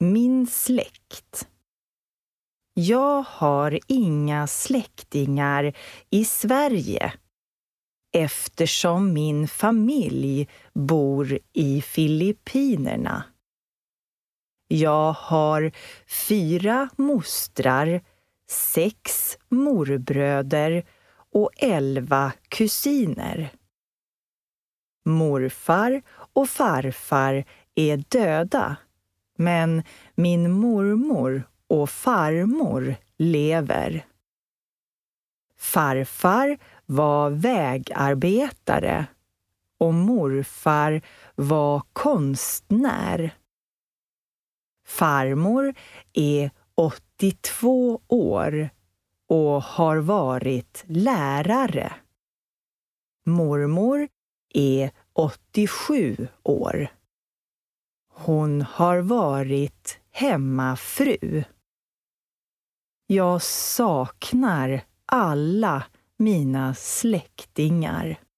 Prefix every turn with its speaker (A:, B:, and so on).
A: Min släkt. Jag har inga släktingar i Sverige eftersom min familj bor i Filippinerna. Jag har 4 mostrar, 6 morbröder och 11 kusiner. Morfar och farfar är döda, men min mormor och farmor lever. Farfar var vägarbetare och morfar var konstnär. Farmor är 82 år och har varit lärare. Mormor är 87 år. Hon har varit hemmafru. Jag saknar alla mina släktingar.